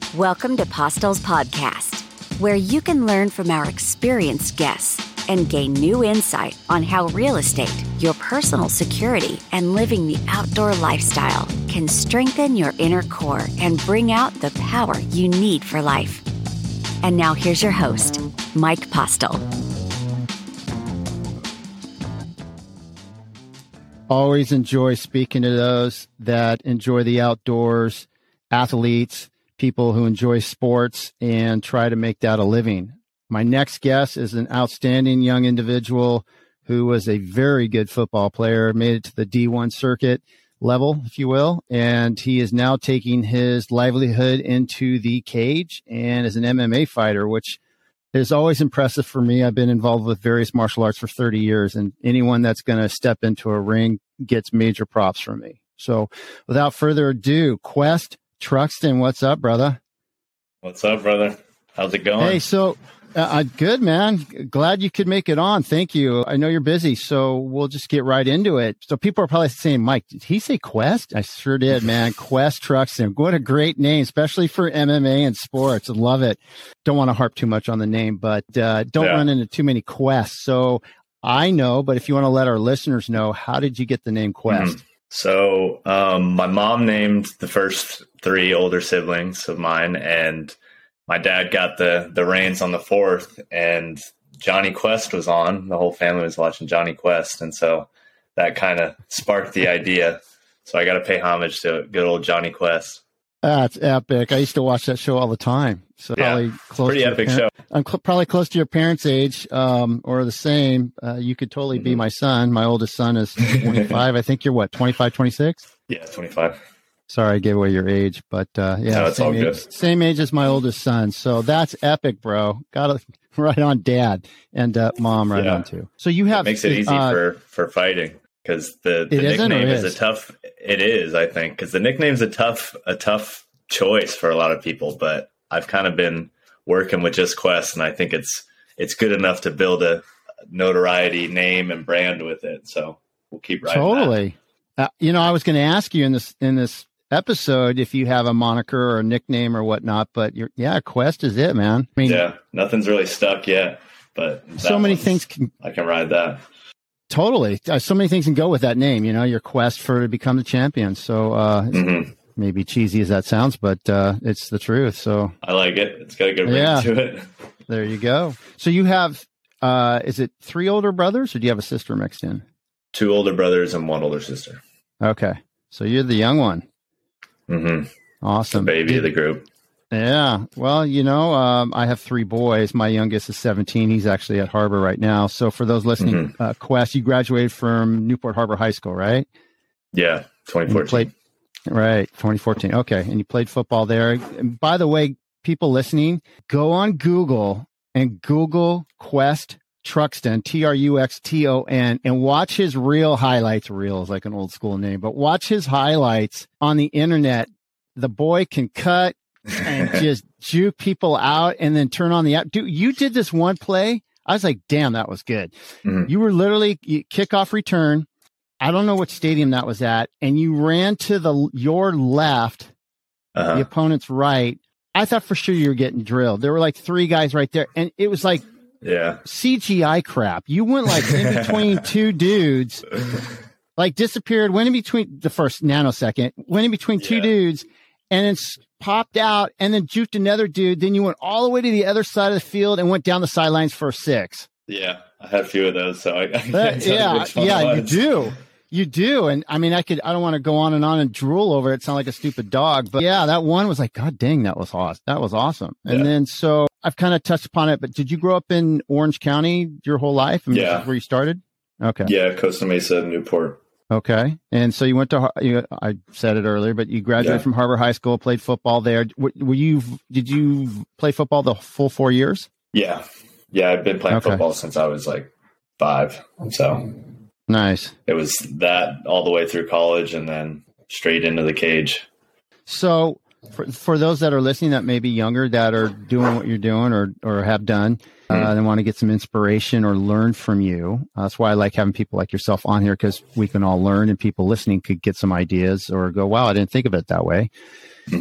Welcome to Postel's podcast, where you can learn from our experienced guests and gain new insight on how real estate, your personal security, and living the outdoor lifestyle can strengthen your inner core and bring out the power you need for life. And now here's your host, Mike Postel. Always enjoy speaking to those that enjoy the outdoors, athletes, people who enjoy sports, and try to make that a living. My next guest is an outstanding young individual who was a very good football player, made it to the D1 circuit level, if you will, and he is now taking his livelihood into the cage and is an MMA fighter, which is always impressive for me. I've been involved with various martial arts for 30 years, and anyone that's going to step into a ring gets major props from me. So without further ado, Quest Truxton, what's up, brother? What's up, brother? How's it going? Hey, so good, man. Glad you could make it on. Thank you. I know you're busy, so we'll just get right into it. So people are probably saying, Mike, did he say Quest? I sure did, man. Quest Truxton. What a great name, especially for MMA and sports. I love it. Don't want to harp too much on the name, but don't run into too many quests. So I know, but if you want to let our listeners know, how did you get the name Quest? So my mom named the first three older siblings of mine, and my dad got the reins on the fourth, and Johnny Quest was on. The whole family was watching Johnny Quest, and so that kind of sparked the idea. So I got to pay homage to good old Johnny Quest. That's epic. I used to watch that show all the time. So yeah, pretty epic show. I'm probably close to your parents' age, or the same. You could totally be my son. My oldest son is 25. I think you're what, 25, 26? Yeah, 25. Sorry, I gave away your age, but no, it's all good. Same age as my oldest son. So that's epic, bro. Got to right on dad and mom right on too. So you have it makes it easy for fighting, because the nickname is a tough. It is, I think, because the nickname's a tough choice for a lot of people. But I've kind of been working with just Quest, and I think it's good enough to build a notoriety name and brand with it. So we'll keep riding. Totally. I was going to ask you in this episode if you have a moniker or a nickname or whatnot, but Quest is it, man. I mean, nothing's really stuck yet, but so many things I can ride that. Totally. So many things can go with that name, your quest to become the champion. So maybe cheesy as that sounds, but it's the truth. So I like it. It's got a good ring to it. There you go. So you have, is it 3 older brothers, or do you have a sister mixed in? 2 older brothers and 1 older sister. Okay. So you're the young one. Mm-hmm. Awesome. The baby of the group. Yeah. Well, I have 3 boys. My youngest is 17. He's actually at Harbor right now. So for those listening, Quest, you graduated from Newport Harbor High School, right? Yeah. 2014. Right. 2014. Okay. And you played football there. And by the way, people listening, go on Google and Google Quest Truxton, Truxton, and watch his reel highlights. Reel is like an old school name, but watch his highlights on the internet. The boy can cut and just juke people out and then turn on the app. Dude, you did this one play. I was like, damn, that was good. You were literally kickoff return. I don't know what stadium that was at. And you ran to your left, the opponent's right. I thought for sure you were getting drilled. There were like 3 guys right there. And it was like, CGI crap. You went like in between 2 dudes, like disappeared, went in between the first nanosecond, went in between 2 dudes, and then popped out and then juked another dude. Then you went all the way to the other side of the field and went down the sidelines for a 6. Yeah, I had a few of those. So you do. And I mean, I don't want to go on and drool over it. Sound like a stupid dog, but that one was like, God dang, that was awesome. That was awesome. And then, so I've kind of touched upon it, but did you grow up in Orange County your whole life? I mean, this is where you started? Okay. Yeah. Costa Mesa, Newport. Okay. And so you went to, I said it earlier, but you graduated from Harbor High School, played football there. Did you play football the full 4 years? Yeah. Yeah. I've been playing football since I was like 5. So nice. It was that all the way through college and then straight into the cage. So for those that are listening that may be younger, that are doing what you're doing or have done, and want to get some inspiration or learn from you. That's why I like having people like yourself on here, because we can all learn and people listening could get some ideas or go, wow, I didn't think of it that way.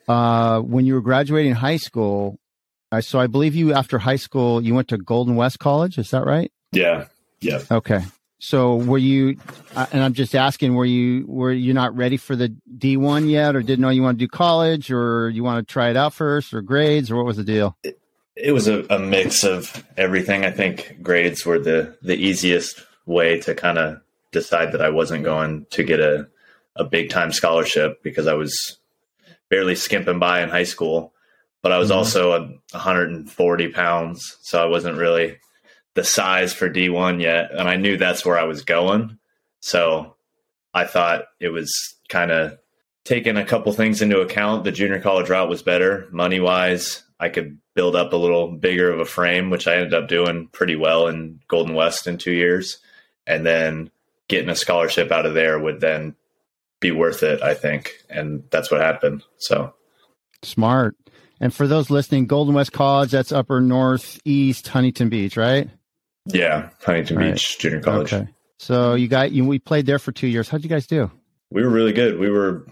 when you were graduating high school, so I believe you, after high school, you went to Golden West College. Is that right? Yeah. Yeah. Okay. So were you, and I'm just asking, were you not ready for the D1 yet, or didn't know you want to do college, or you want to try it out first, or grades, or what was the deal? It was a mix of everything. I think grades were the easiest way to kind of decide that I wasn't going to get a big time scholarship, because I was barely skimping by in high school, but I was also 140 pounds. So I wasn't really the size for D1 yet. And I knew that's where I was going. So I thought it was kind of taking a couple things into account. The junior college route was better money wise. I could build up a little bigger of a frame, which I ended up doing pretty well in Golden West in 2 years. And then getting a scholarship out of there would then be worth it, I think. And that's what happened. So smart. And for those listening, Golden West College, that's upper northeast Huntington Beach, right? Yeah, Huntington Beach Junior College. Okay. So we played there for 2 years. How'd you guys do? We were really good. We were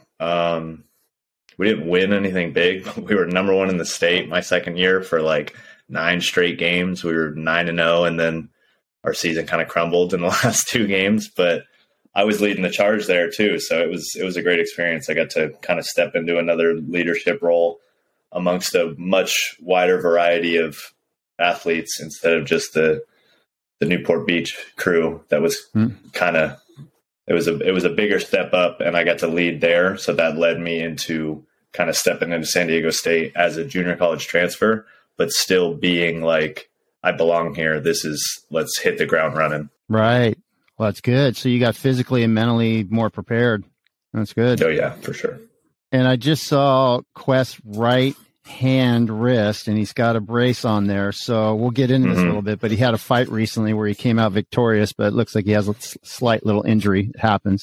we didn't win anything big. We were number one in the state my second year for like 9 straight games. We were 9-0, and then our season kind of crumbled in the last 2 games. But I was leading the charge there too, so it was a great experience. I got to kind of step into another leadership role amongst a much wider variety of athletes instead of just the Newport Beach crew. That was kind of, it was a bigger step up, and I got to lead there. So that led me into kind of stepping into San Diego State as a junior college transfer, but still being like, I belong here. Let's hit the ground running. Right. Well, that's good. So you got physically and mentally more prepared. That's good. Oh yeah, for sure. And I just saw Quest's right hand wrist, and he's got a brace on there. So we'll get into this a little bit, but he had a fight recently where he came out victorious, but it looks like he has a slight little injury. It happens.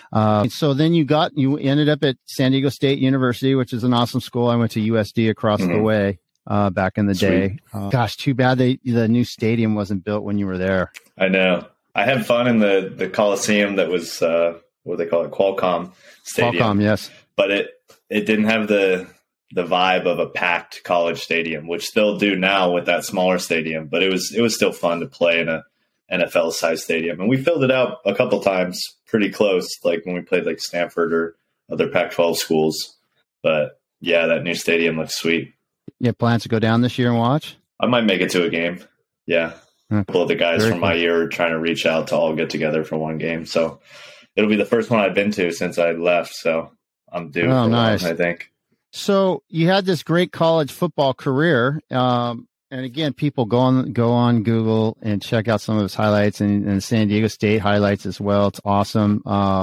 So then you ended up at San Diego State University, which is an awesome school. I went to USD across the way back in the day. Gosh, too bad the new stadium wasn't built when you were there. I know. I had fun in the Coliseum that was, what do they call it? Qualcomm Stadium. Qualcomm, yes. But it didn't have the vibe of a packed college stadium, which they'll do now with that smaller stadium. But it was still fun to play in a NFL sized stadium. And we filled it out a couple times pretty close, like when we played like Stanford or other Pac-12 schools. But yeah, that new stadium looks sweet. You have plans to go down this year and watch? I might make it to a game. Yeah. A couple of the guys from my year are trying to reach out to all get together for one game. So it'll be the first one I've been to since I left. So I'm due. Oh, nice. I think. So you had this great college football career. And again, people go on Google and check out some of his highlights and San Diego State highlights as well. It's awesome.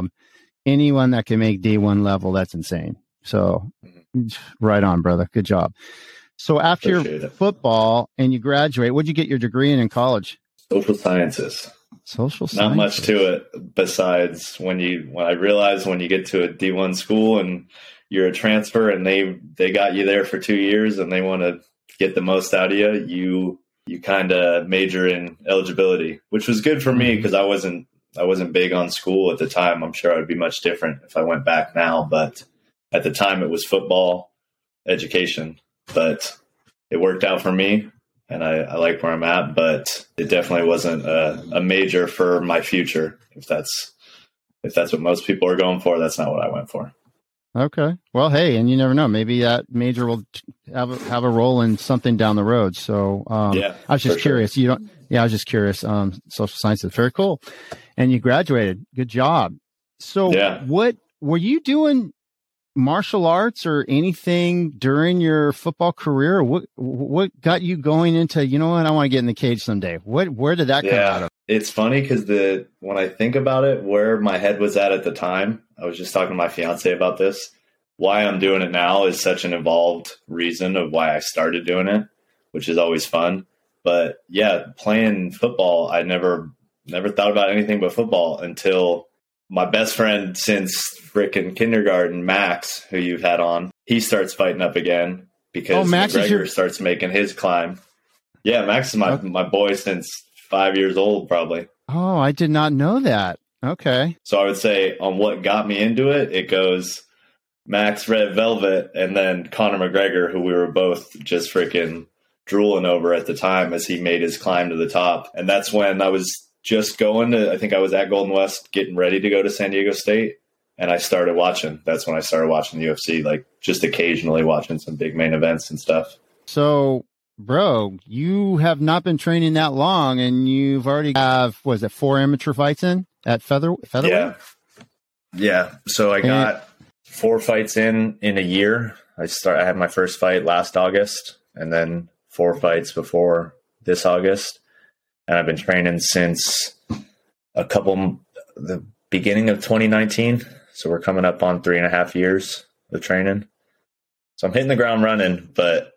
Anyone that can make D1 level, that's insane. So right on, brother. Good job. So after your football and you graduate, what'd you get your degree in college? Social sciences. Social sciences. Not much to it besides when I realized when you get to a D1 school and you're a transfer and they got you there for 2 years and they want to get the most out of you, you kind of major in eligibility, which was good for me because I wasn't big on school at the time. I'm sure I would be much different if I went back now, but at the time it was football, education. But it worked out for me, and I like where I'm at. But it definitely wasn't a major for my future. If that's what most people are going for, that's not what I went for. Okay. Well, hey, and you never know. Maybe that major will have a role in something down the road. So I was just curious. Sure. I was just curious. Social sciences, very cool. And you graduated. Good job. So what were you doing? Martial arts or anything during your football career? What got you going into, you know what, I want to get in the cage someday? Where did that come out of? It's funny because when I think about it, where my head was at the time, I was just talking to my fiance about this. Why I'm doing it now is such an involved reason of why I started doing it, which is always fun. But yeah, playing football, I never thought about anything but football until my best friend since frickin' kindergarten, Max, who you've had on, he starts fighting up again because McGregor starts making his climb. Yeah, Max is my boy since 5 years old, probably. Oh, I did not know that. Okay. So I would say on what got me into it, it goes Max Red Velvet, and then Conor McGregor, who we were both just freaking drooling over at the time as he made his climb to the top. And that's when I was just I think I was at Golden West getting ready to go to San Diego State. And I started watching. That's when I started watching the UFC, like just occasionally watching some big main events and stuff. So, bro, you have not been training that long, and you've already have, 4 amateur fights in at featherweight? Yeah. So I got 4 fights in a year. I had my first fight last August, and then 4 fights before this August. And I've been training since the beginning of 2019. So we're coming up on 3.5 years of training. So I'm hitting the ground running, but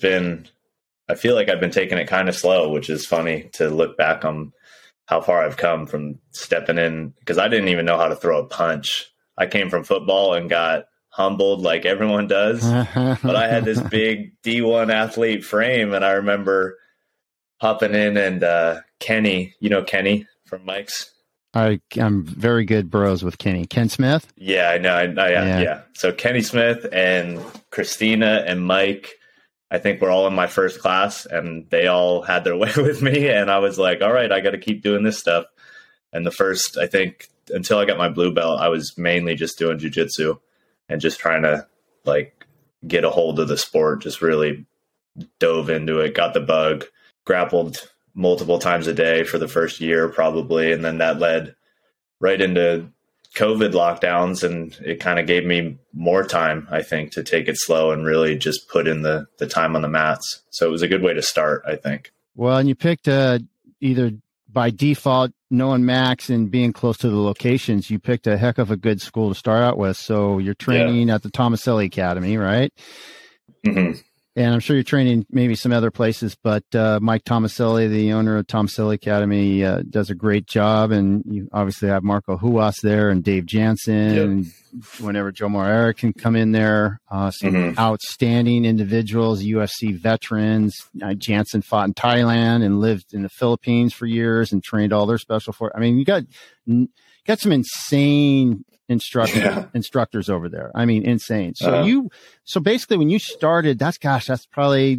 I feel like I've been taking it kind of slow, which is funny to look back on how far I've come from stepping in, because I didn't even know how to throw a punch. I came from football and got humbled like everyone does, but I had this big D1 athlete frame, and I remember hopping in and Kenny, Kenny from Mike's? I'm very good bros with Kenny. Ken Smith? Yeah, I know. Yeah. So Kenny Smith and Christina and Mike, I think we're all in my first class, and they all had their way with me. And I was like, all right, I got to keep doing this stuff. And the first, I think, until I got my blue belt, I was mainly just doing jiu-jitsu and just trying to like get a hold of the sport, just really dove into it, got the bug, grappled multiple times a day for the first year probably. And then that led right into COVID lockdowns, and it kind of gave me more time, I think, to take it slow and really just put in the time on the mats. So it was a good way to start, I think. Well, and you picked either by default, knowing Max and being close to the locations, you picked a heck of a good school to start out with. So you're training at the Tomaselli Academy, right? Mm-hmm. And I'm sure you're training maybe some other places, but Mike Tomaselli, the owner of Tomaselli Academy, does a great job. And you obviously have Marco Huas there and Dave Jansen. Yep. And whenever Joe Moreira can come in there, some outstanding individuals, UFC veterans. Jansen fought in Thailand and lived in the Philippines for years and trained all their special forces. I mean, you got some insane instructors over there. I mean, insane. So basically when you started, that's probably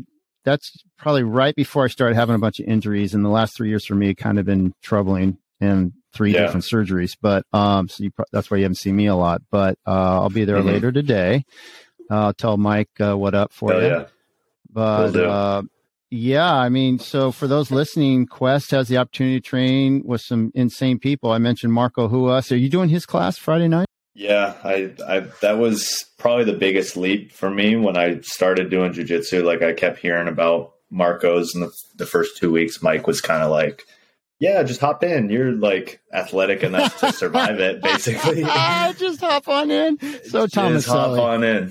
right before I started having a bunch of injuries. And the last 3 years for me, kind of been troubling, and 3 different surgeries. But, that's why you haven't seen me a lot, but, I'll be there later today. I'll tell Mike, what up for you. Yeah. But, I mean, so for those listening, Quest has the opportunity to train with some insane people. I mentioned Marco Huas. Are you doing his class Friday night? Yeah, I that was probably the biggest leap for me when I started doing jiu-jitsu. Like, I kept hearing about Marco's in the first 2 weeks. Mike was kind of like, yeah, just hop in. You're like athletic enough to survive it, basically. Just hop on in. So Thomas, hop on in.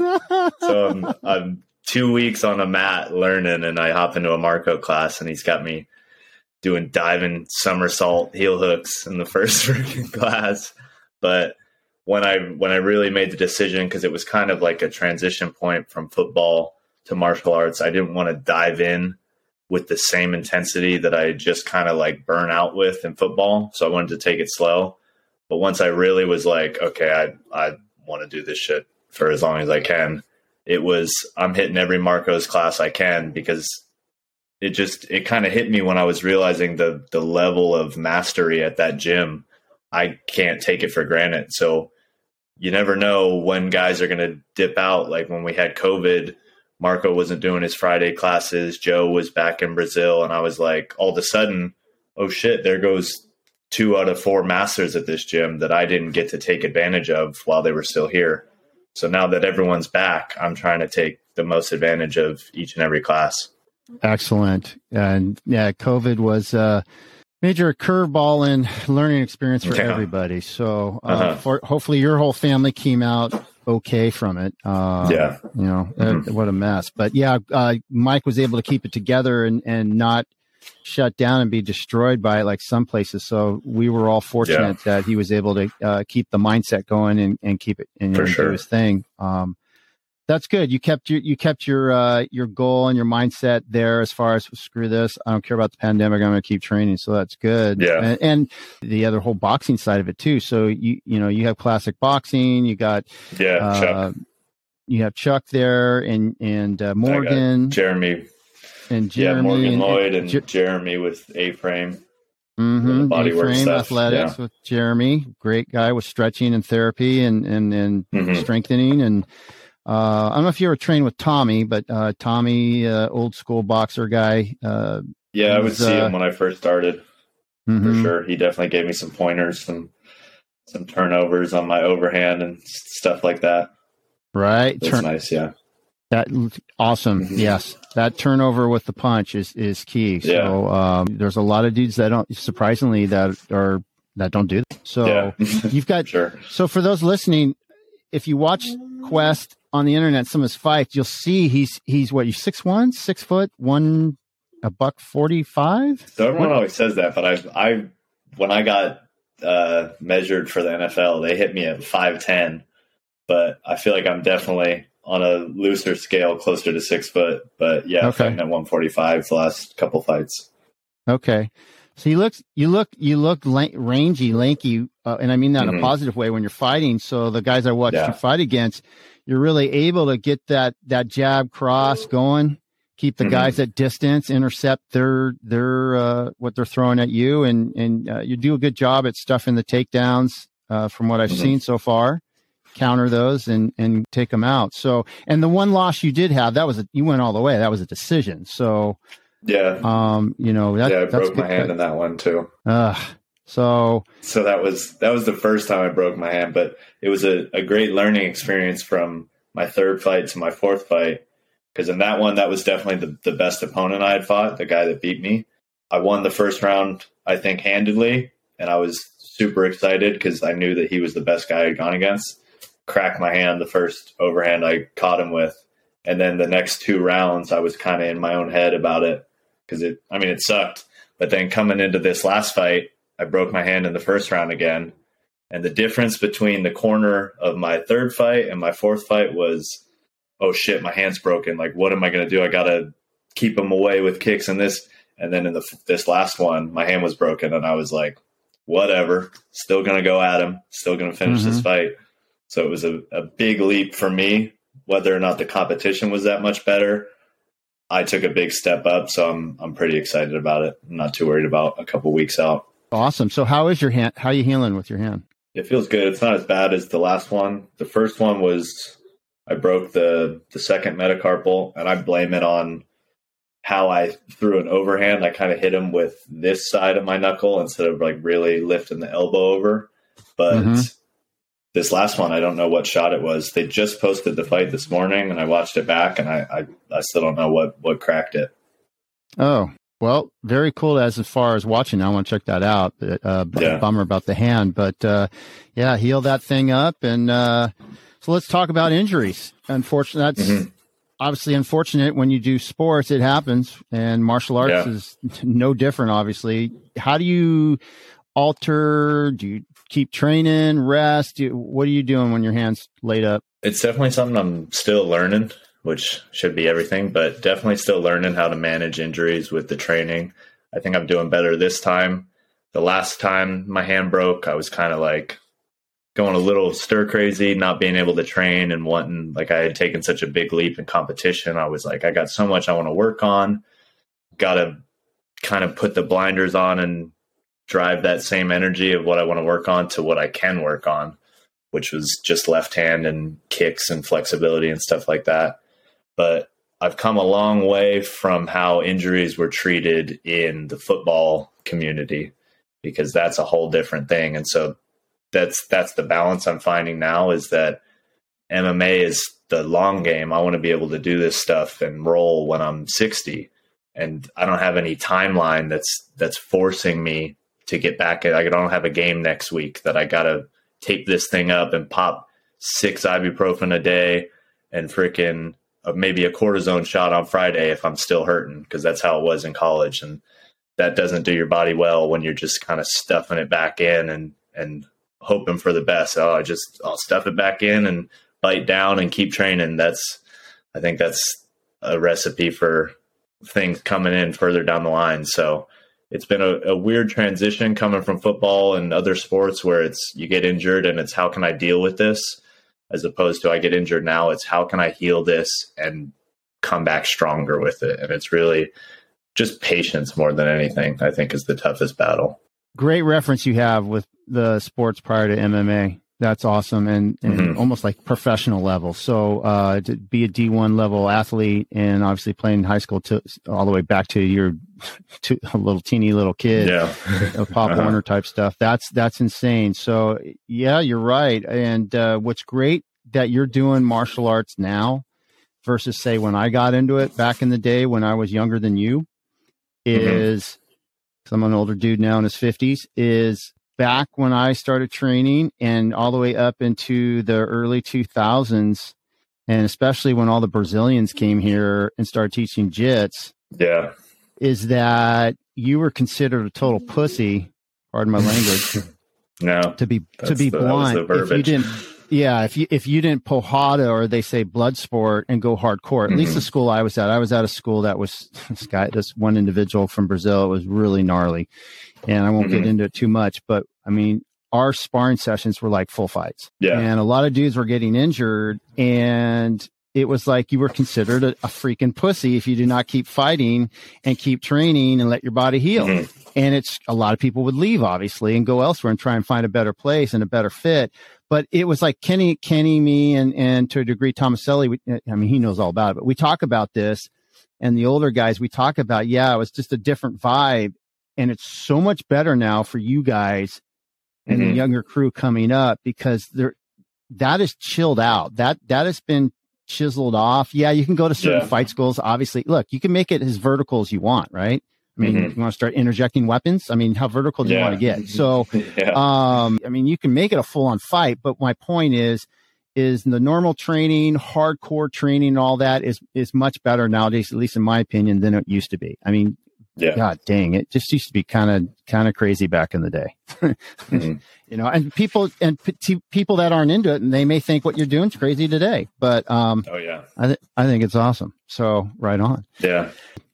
So I'm 2 weeks on a mat learning, and I hop into a Marco class, and he's got me doing diving somersault heel hooks in the first freaking class. But when I really made the decision, because it was kind of like a transition point from football to martial arts, I didn't want to dive in with the same intensity that I just kind of like burn out with in football. So I wanted to take it slow. But once I really was like, okay, I want to do this shit for as long as I can, I'm hitting every Marco's class I can, because it kind of hit me when I was realizing the level of mastery at that gym. I can't take it for granted. So you never know when guys are going to dip out. Like when we had COVID, Marco wasn't doing his Friday classes. Joe was back in Brazil. And I was like, all of a sudden, oh shit, there goes 2 out of 4 masters at this gym that I didn't get to take advantage of while they were still here. So now that everyone's back, I'm trying to take the most advantage of each and every class. Excellent. And COVID was major curveball in learning experience for everybody. So hopefully your whole family came out okay from it. What a mess. But Mike was able to keep it together and not shut down and be destroyed by it like some places. So we were all fortunate that he was able to keep the mindset going and keep it and do his thing. That's good. You kept your goal and your mindset there as far as screw this. I don't care about the pandemic. I'm going to keep training. So that's good. Yeah. And the other whole boxing side of it too. So you have classic boxing. You got you have Chuck there and Morgan, Jeremy, Morgan Lloyd and Jeremy with A-Frame. Mm-hmm. Bodywork stuff. Athletics with Jeremy, great guy with stretching and therapy and strengthening. And I don't know if you ever trained with Tommy, but Tommy, old school boxer guy. I would see him when I first started. For sure, he definitely gave me some pointers, some turnovers on my overhand and stuff like that. Right, that's nice. Yeah. That awesome. Yes. That turnover with the punch is key. So, there's a lot of dudes that don't do that. So you've got, so for those listening, if you watch Quest on the internet, some of his fights, you'll see he's what, you 6'1", 6 foot, $145. So everyone always says that, but I when I got measured for the NFL, they hit me at 5'10", but I feel like I'm definitely on a looser scale, closer to 6 foot, but fighting at 145 the last couple fights. Okay. So you look rangy, lanky, and I mean that in a positive way when you're fighting. So the guys I watched you fight against, you're really able to get that jab cross going, keep the guys at distance, intercept their what they're throwing at you, and you do a good job at stuffing the takedowns from what I've seen so far. Counter those and take them out. So, and the one loss you did have, you went all the way. That was a decision. So, I broke my hand in that one too. So that was the first time I broke my hand, but it was a great learning experience from my third fight to my fourth fight. Because in that one, that was definitely the best opponent I had fought, the guy that beat me. I won the first round, I think, handedly, and I was super excited because I knew that he was the best guy I had gone against. Cracked my hand the first overhand I caught him with. And then the next 2 rounds, I was kind of in my own head about it because it sucked. But then coming into this last fight, I broke my hand in the first round again. And the difference between the corner of my third fight and my fourth fight was, oh shit, my hand's broken. Like, what am I going to do? I got to keep him away with kicks and this. And then in this last one, my hand was broken. And I was like, whatever, still going to go at him, still going to finish this fight. So it was a big leap for me, whether or not the competition was that much better. I took a big step up, so I'm pretty excited about it. I'm not too worried about a couple weeks out. Awesome. So how is your hand? How are you healing with your hand? It feels good. It's not as bad as the last one. The first one was I broke the second metacarpal, and I blame it on how I threw an overhand. I kind of hit him with this side of my knuckle instead of like really lifting the elbow over. But this last one, I don't know what shot it was. They just posted the fight this morning, and I watched it back, and I still don't know what cracked it. Oh, well, very cool as far as watching. I want to check that out. Bummer about the hand. But, heal that thing up. And so let's talk about injuries. Unfortunately, that's obviously unfortunate when you do sports. It happens. And martial arts is no different, obviously. How do you alter? Do you keep training, rest? What are you doing when your hand's laid up? It's definitely something I'm still learning, which should be everything, but definitely still learning how to manage injuries with the training. I think I'm doing better this time. The last time my hand broke, I was kind of like going a little stir crazy, not being able to train and wanting, like I had taken such a big leap in competition. I was like, I got so much I want to work on. Got to kind of put the blinders on and drive that same energy of what I want to work on to what I can work on, which was just left hand and kicks and flexibility and stuff like that. But I've come a long way from how injuries were treated in the football community, because that's a whole different thing. And so that's the balance I'm finding now, is that MMA is the long game. I want to be able to do this stuff and roll when I'm 60. And I don't have any timeline that's forcing me to get back. I don't have a game next week that I got to tape this thing up and pop 6 ibuprofen a day and freaking maybe a cortisone shot on Friday if I'm still hurting, because that's how it was in college. And that doesn't do your body well when you're just kind of stuffing it back in and hoping for the best. I'll stuff it back in and bite down and keep training. I think that's a recipe for things coming in further down the line. So it's been a weird transition coming from football and other sports where you get injured and it's how can I deal with this? as opposed to I get injured now. It's how can I heal this and come back stronger with it? And it's really just patience more than anything, I think, is the toughest battle. Great reference you have with the sports prior to MMA. That's awesome. And almost like professional level. So to be a D1 level athlete and obviously playing in high school all the way back to your a little teeny little kid, Pop Warner type stuff. That's insane. So yeah, you're right. And what's great that you're doing martial arts now versus say when I got into it back in the day when I was younger than you is, 'cause I'm an older dude now in his 50s, is back when I started training and all the way up into the early 2000s, and especially when all the Brazilians came here and started teaching jits, is that you were considered a total pussy, pardon my language, to be blunt. If you didn't, if you didn't pohada, or they say blood sport, and go hardcore, at least the school I was at a school that was this one individual from Brazil. It was really gnarly. And I won't get into it too much, but I mean, our sparring sessions were like full fights. Yeah. And a lot of dudes were getting injured, and it was like you were considered a freaking pussy if you do not keep fighting and keep training and let your body heal. And it's a lot of people would leave, obviously, and go elsewhere and try and find a better place and a better fit. But it was like Kenny, me, and to a degree, Tomaselli, I mean, he knows all about it, but we talk about this, and the older guys, we talk about, it was just a different vibe. And it's so much better now for you guys and the younger crew coming up, because that is chilled out. That has been chiseled off. Yeah, you can go to certain fight schools. Obviously, look, you can make it as vertical as you want, right? I mean, you want to start interjecting weapons? I mean, how vertical do you want to get? So, I mean, you can make it a full-on fight, but my point is the normal training, hardcore training, all that is much better nowadays, at least in my opinion, than it used to be. I mean, God dang, it just used to be kind of crazy back in the day, you know, and people that aren't into it, and they may think what you're doing is crazy today, but, I think it's awesome. So right on. Yeah.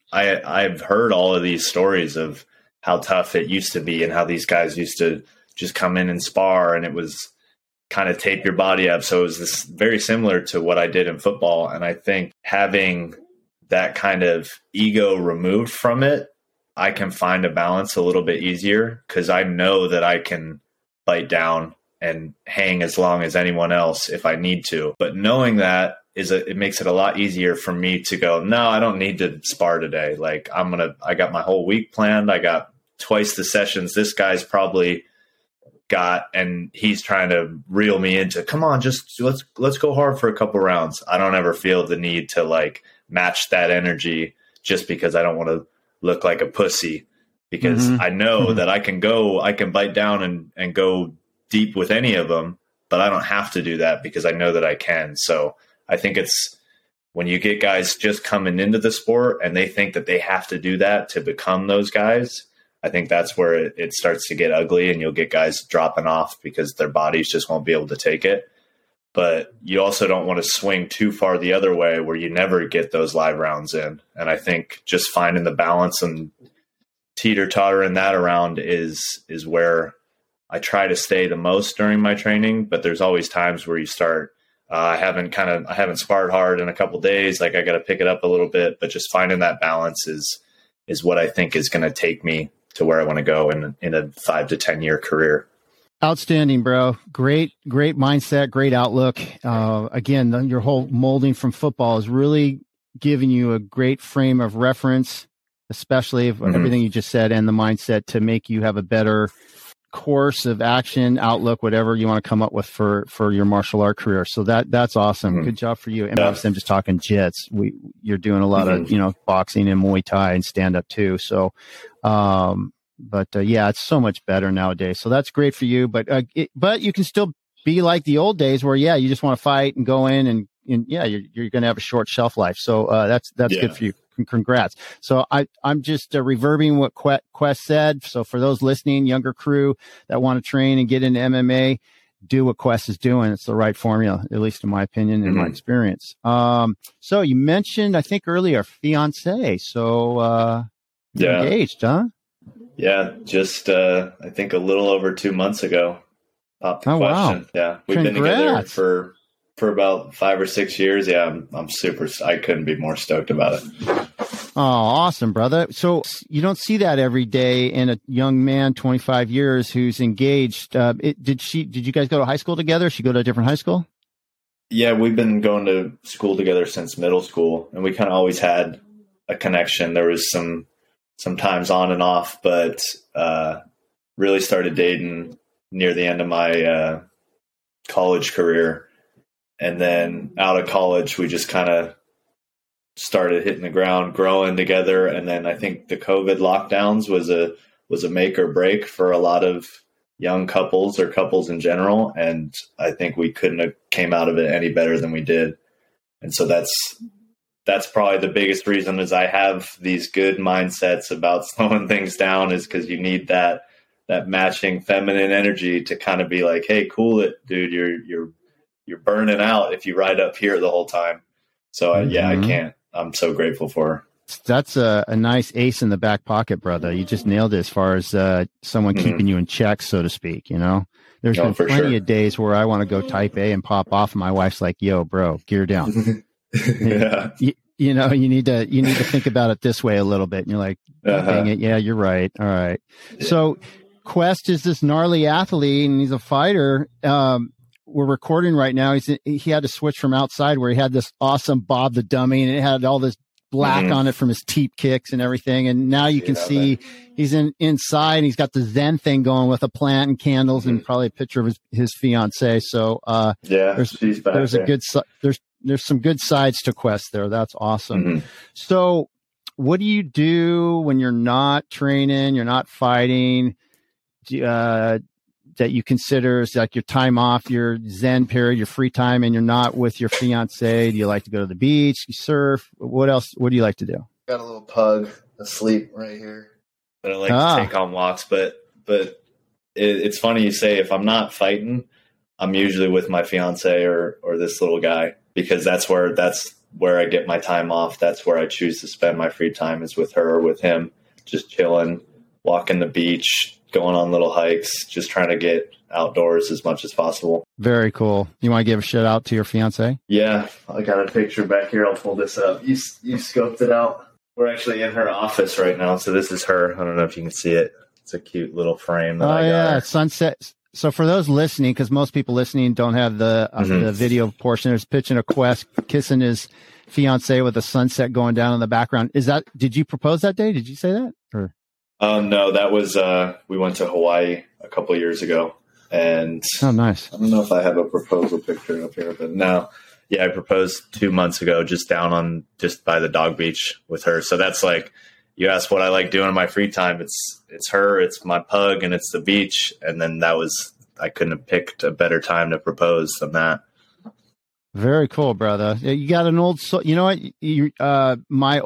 I've heard all of these stories of how tough it used to be and how these guys used to just come in and spar, and it was kind of tape your body up. So it was this very similar to what I did in football. And I think having that kind of ego removed from it, I can find a balance a little bit easier, because I know that I can bite down and hang as long as anyone else if I need to. But knowing that it makes it a lot easier for me to go, no, I don't need to spar today. Like I got my whole week planned. I got twice the sessions this guy's probably got, and he's trying to reel me into, come on, just let's go hard for a couple rounds. I don't ever feel the need to like match that energy just because I don't want to look like a pussy, because I know that I can bite down and go deep with any of them, but I don't have to do that because I know that I can. So I think it's when you get guys just coming into the sport and they think that they have to do that to become those guys, I think that's where it starts to get ugly, and you'll get guys dropping off because their bodies just won't be able to take it. But you also don't want to swing too far the other way where you never get those live rounds in. And I think just finding the balance and teeter-tottering that around is where I try to stay the most during my training. But there's always times where you start, I haven't sparred hard in a couple of days. Like I got to pick it up a little bit, but just finding that balance is what I think is going to take me to where I want to go in a 5 to 10 year career. Outstanding, bro. Great mindset, great outlook. Again, your whole molding from football is really giving you a great frame of reference, especially of everything you just said, and the mindset to make you have a better course of action, outlook, whatever you want to come up with for your martial art career. So that's awesome. Good job for you. And obviously I'm just talking jits. You're doing a lot of, boxing and Muay Thai and stand up too. So, it's so much better nowadays. So that's great for you. But you can still be like the old days where, you just want to fight and go in and you're going to have a short shelf life. So that's good for you. Congrats. So I'm just reverbing what Quest said. So for those listening, younger crew that want to train and get into MMA, do what Quest is doing. It's the right formula, at least in my opinion and my experience. So you mentioned, I think earlier, fiance. So engaged, huh? Yeah, just I think a little over 2 months ago. Popped the question. Wow. Yeah, we've been together for for about 5 or 6 years. Yeah, I'm super. I couldn't be more stoked about it. Oh, awesome, brother. So you don't see that every day in a young man, 25 years, who's engaged. Did you guys go to high school together? She go to a different high school? Yeah, we've been going to school together since middle school, and we kind of always had a connection. There was some times on and off, but really started dating near the end of my college career. And then out of college, we just kind of started hitting the ground, growing together. And then I think the COVID lockdowns was a make or break for a lot of young couples or couples in general. And I think we couldn't have came out of it any better than we did. And so that's probably the biggest reason is I have these good mindsets about slowing things down, is because you need that matching feminine energy to kind of be like, hey, cool it, dude. You're burning out if you ride up here the whole time. So I can't. I'm so grateful for her. That's a nice ace in the back pocket, brother. You just nailed it as far as someone keeping you in check, so to speak. You know, there's been plenty of days where I want to go type A and pop off, and my wife's like, "Yo, bro, gear down." Yeah. You know, you need to think about it this way a little bit. And you're like, dang it. Yeah, you're right. All right. Yeah. So Quest is this gnarly athlete and he's a fighter. We're recording right now. He had to switch from outside where he had this awesome Bob the Dummy and it had all this black on it from his teep kicks and everything. And now you can see he's inside and he's got the Zen thing going with a plant and candles and probably a picture of his fiance. So, there's some good sides to Quest there. That's awesome. So what do you do when you're not training, you're not fighting, that you consider is like your time off, your Zen period, your free time, and you're not with your fiance? Do you like to go to the beach? You surf? What else? What do you like to do? Got a little pug asleep right here. But I like to take on walks. But it's funny you say, if I'm not fighting, I'm usually with my fiance or this little guy, because that's where I get my time off. That's where I choose to spend my free time, is with her or with him, just chilling, walking the beach, going on little hikes, just trying to get outdoors as much as possible. Very cool. You want to give a shout out to your fiance? Yeah, I got a picture back here. I'll pull this up. You scoped it out. We're actually in her office right now. So this is her. I don't know if you can see it. It's a cute little frame that I got her. Sunset. So for those listening, because most people listening don't have the video portion, there's pitching a Quest kissing his fiance with a sunset going down in the background. Did you propose that day? Did you say that? Or? No, that was, we went to Hawaii a couple of years ago, and oh, nice. I don't know if I have a proposal picture up here, but no. Yeah, I proposed 2 months ago, just by the dog beach with her. So that's like, you asked what I like doing in my free time. It's her, it's my pug, and it's the beach. And then I couldn't have picked a better time to propose than that. Very cool, brother. You got an old soul. You know what? My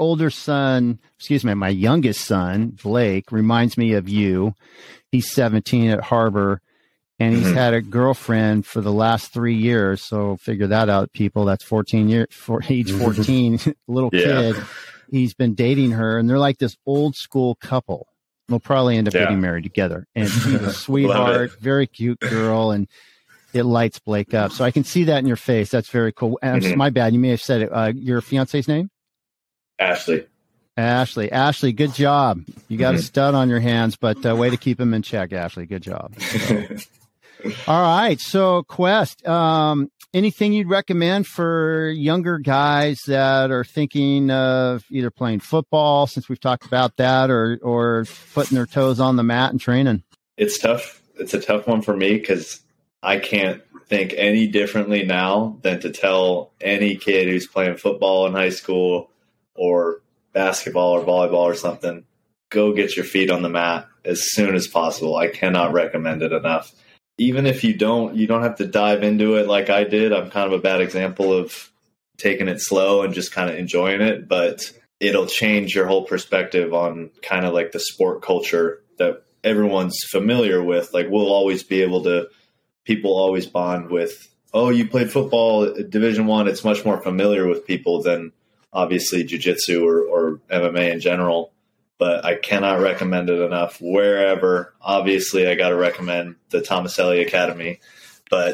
my youngest son, Blake, reminds me of you. He's 17 at Harbor, and he's had a girlfriend for the last 3 years. So figure that out, people. That's 14 years, age 14, little kid. He's been dating her, and they're like this old school couple. They'll probably end up getting married together. And she's a sweetheart, very cute girl, and it lights Blake up. So I can see that in your face. That's very cool. My bad. You may have said it. Your fiance's name? Ashley. Ashley, good job. You got a stud on your hands, but way to keep him in check, Ashley. Good job. So. All right. So Quest, anything you'd recommend for younger guys that are thinking of either playing football, since we've talked about that, or putting their toes on the mat and training? It's tough. It's a tough one for me, because I can't think any differently now than to tell any kid who's playing football in high school or basketball or volleyball or something, go get your feet on the mat as soon as possible. I cannot recommend it enough. Even if you don't have to dive into it like I did. I'm kind of a bad example of taking it slow and just kind of enjoying it, but it'll change your whole perspective on kind of like the sport culture that everyone's familiar with. Like, we'll always be able to, people always bond with, oh, you played football at Division I. It's much more familiar with people than obviously jiu-jitsu or MMA in general. But I cannot recommend it enough wherever. Obviously, I got to recommend the Tomaselli Academy. But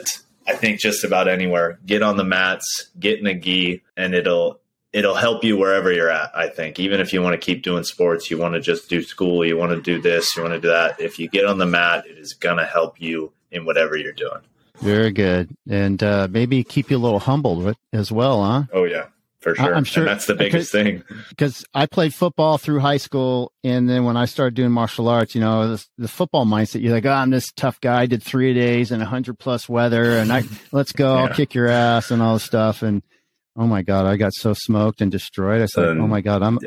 I think just about anywhere. Get on the mats, get in a gi, and it'll help you wherever you're at. I think even if you want to keep doing sports, you want to just do school, you want to do this, you want to do that. If you get on the mat, it is going to help you in whatever you're doing. Very good. And maybe keep you a little humbled as well, huh? Oh, yeah, for sure. I'm sure. And that's the biggest thing. Because I played football through high school. And then when I started doing martial arts, the football mindset, you're like, I'm this tough guy. I did 3 days in 100+ weather. And let's go. I'll kick your ass and all this stuff. And oh, my God, I got so smoked and destroyed. I said, oh, my God, I'm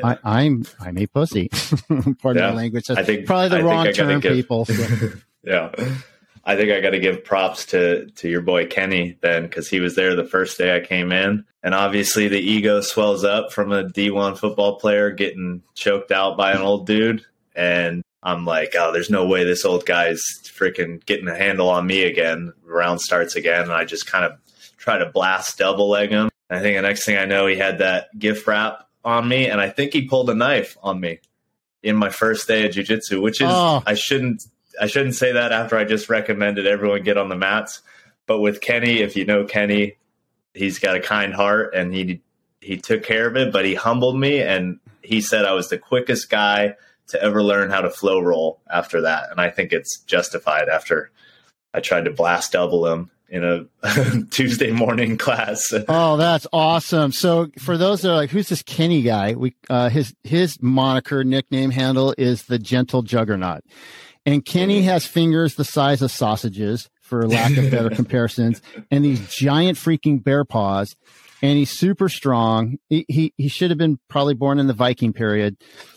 a pussy. Pardon my language. That's probably the wrong term, people. Yeah. I think I got to give props to your boy Kenny then, because he was there the first day I came in. And obviously the ego swells up from a D1 football player getting choked out by an old dude. And I'm like, oh, there's no way this old guy's freaking getting a handle on me again. Round starts again. And I just kind of try to blast double leg him. And I think the next thing I know, he had that gift wrap on me. And I think he pulled a knife on me in my first day of jiu-jitsu, which is, I shouldn't say that after I just recommended everyone get on the mats. But with Kenny, if you know Kenny, he's got a kind heart and he took care of it, but he humbled me. And he said I was the quickest guy to ever learn how to flow roll after that. And I think it's justified after I tried to blast double him in a Tuesday morning class. Oh, that's awesome. So for those that are like, who's this Kenny guy? His moniker, nickname, handle is the Gentle Juggernaut. And Kenny has fingers the size of sausages, for lack of better comparisons, and these giant freaking bear paws. And he's super strong. He should have been probably born in the Viking period,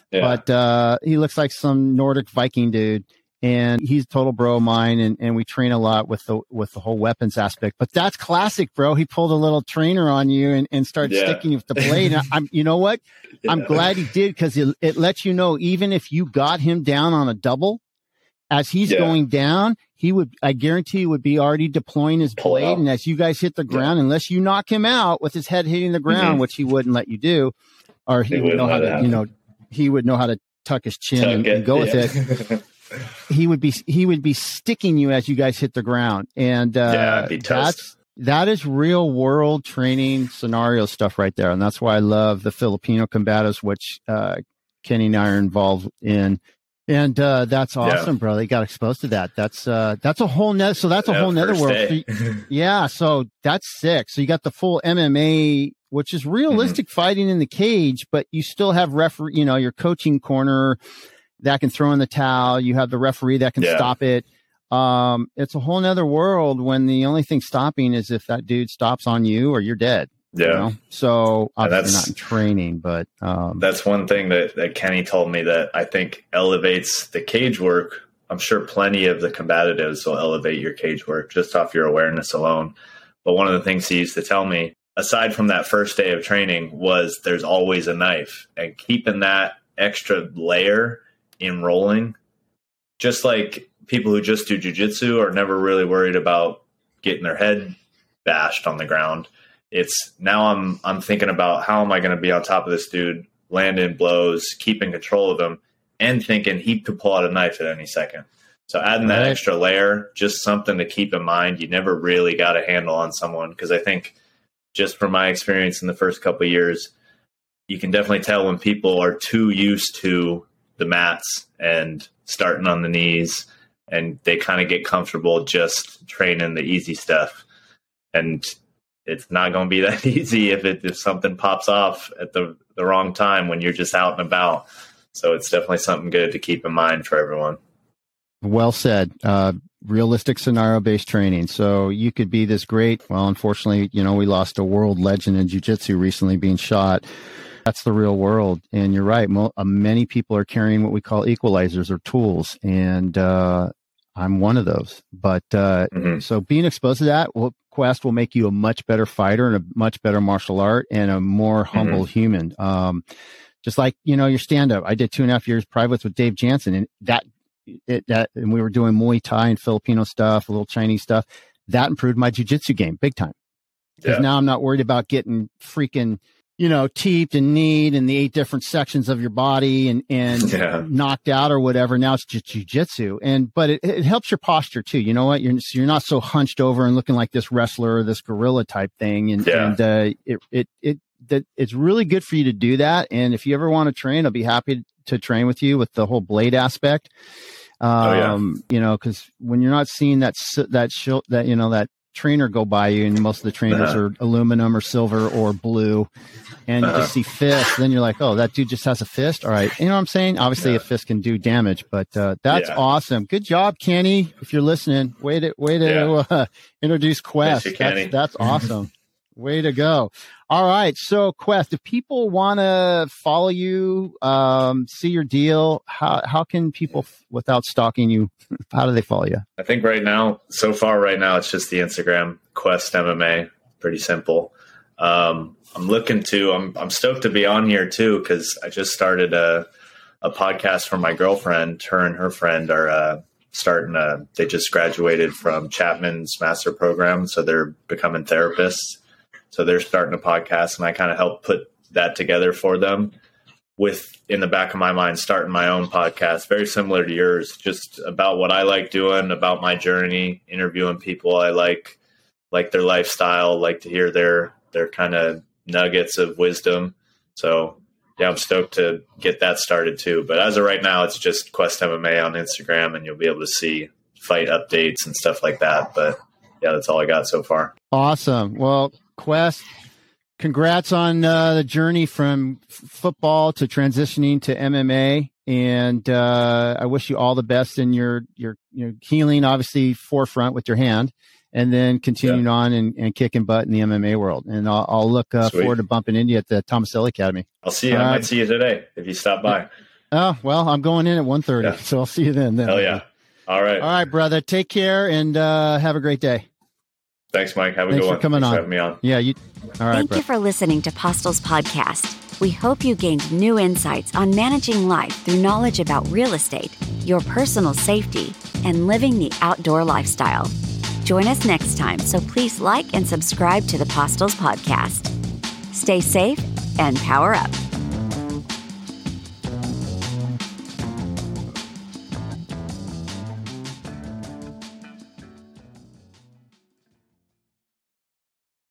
but he looks like some Nordic Viking dude. And he's a total bro of mine, and we train a lot with the whole weapons aspect. But that's classic, bro. He pulled a little trainer on you and started sticking you with the blade. And you know what? Yeah. I'm glad he did, because it lets you know, even if you got him down on a double, as he's going down, I guarantee he would be already deploying his blade. And as you guys hit the ground, unless you knock him out with his head hitting the ground, which he wouldn't let you do, or he would know how to, he would know how to tuck his chin and go with it. He would be sticking you as you guys hit the ground. And that is real world training scenario stuff right there. And that's why I love the Filipino combatives, which Kenny and I are involved in. And that's awesome, bro. They got exposed to that. That's a whole nother. So that's a whole nother world. So, so that's sick. So you got the full MMA, which is realistic fighting in the cage, but you still have referee. Your coaching corner that can throw in the towel. You have the referee that can stop it. It's a whole nother world when the only thing stopping is if that dude stops on you or you're dead. Yeah. So obviously not in training, but that's one thing that Kenny told me that I think elevates the cage work. I'm sure plenty of the combatives will elevate your cage work just off your awareness alone. But one of the things he used to tell me, aside from that first day of training, was there's always a knife, and keeping that extra layer in rolling, just like people who just do jiu-jitsu are never really worried about getting their head bashed on the ground. It's now I'm thinking about how am I going to be on top of this dude, landing blows, keeping control of him, and thinking he could pull out a knife at any second. So adding that extra layer, just something to keep in mind. You never really got a handle on someone, because I think just from my experience in the first couple of years, you can definitely tell when people are too used to the mats and starting on the knees, and they kind of get comfortable just training the easy stuff. And it's not going to be that easy if something pops off at the wrong time when you're just out and about. So it's definitely something good to keep in mind for everyone. Well said. Realistic scenario-based training. So you could be this great. Well, unfortunately, we lost a world legend in jiu-jitsu recently being shot. That's the real world. And you're right. Many people are carrying what we call equalizers or tools. And I'm one of those. But so being exposed to that, Quest will make you a much better fighter and a much better martial art and a more humble human. Just like, your stand-up. I did 2.5 years privates with Dave Jansen, and and we were doing Muay Thai and Filipino stuff, a little Chinese stuff. That improved my jiu-jitsu game big time. Because now I'm not worried about getting freaking teeped and kneed in the 8 different sections of your body and knocked out or whatever. Now it's just jujitsu. But it helps your posture too. You know what? You're not so hunched over and looking like this wrestler or this gorilla type thing. It's really good for you to do that. And if you ever want to train, I'll be happy to train with you with the whole blade aspect. Cause when you're not seeing that trainer go by you, and most of the trainers are aluminum or silver or blue, and you just see fists, then you're like, oh, that dude just has a fist. All right. You know what I'm saying? Obviously a fist can do damage, but that's awesome. Good job, Kenny. If you're listening, way to introduce Quest. That's awesome. Way to go. All right. So Quest, if people want to follow you, see your deal, how can people, without stalking you, how do they follow you? I think right now, it's just the Instagram, Quest MMA. Pretty simple. I'm stoked to be on here too, because I just started a podcast for my girlfriend. Her and her friend are they just graduated from Chapman's master program, so they're becoming therapists. So they're starting a podcast, and I kind of help put that together for them with, in the back of my mind, starting my own podcast, very similar to yours, just about what I like doing, about my journey, interviewing people I like their lifestyle, like to hear their kind of nuggets of wisdom. So yeah, I'm stoked to get that started too. But as of right now, it's just Quest MMA on Instagram, and you'll be able to see fight updates and stuff like that. But yeah, that's all I got so far. Awesome. Well, Quest, congrats on the journey from football to transitioning to MMA, and I wish you all the best in your healing, obviously forefront with your hand, and then continuing on and kicking butt in the MMA world. And I'll look forward to bumping into you at the Tomaselli Academy. I'll see you. I might see you today if you stop by. Oh, well, I'm going in at 1:30, so I'll see you then. Hell yeah. All right, brother. Take care and have a great day. Thanks, Mike. Have a good one. Thanks for coming on. Having me on. Yeah, all right. Thank you for listening to Postel's podcast. We hope you gained new insights on managing life through knowledge about real estate, your personal safety, and living the outdoor lifestyle. Join us next time, so please like and subscribe to the Postel's podcast. Stay safe and power up.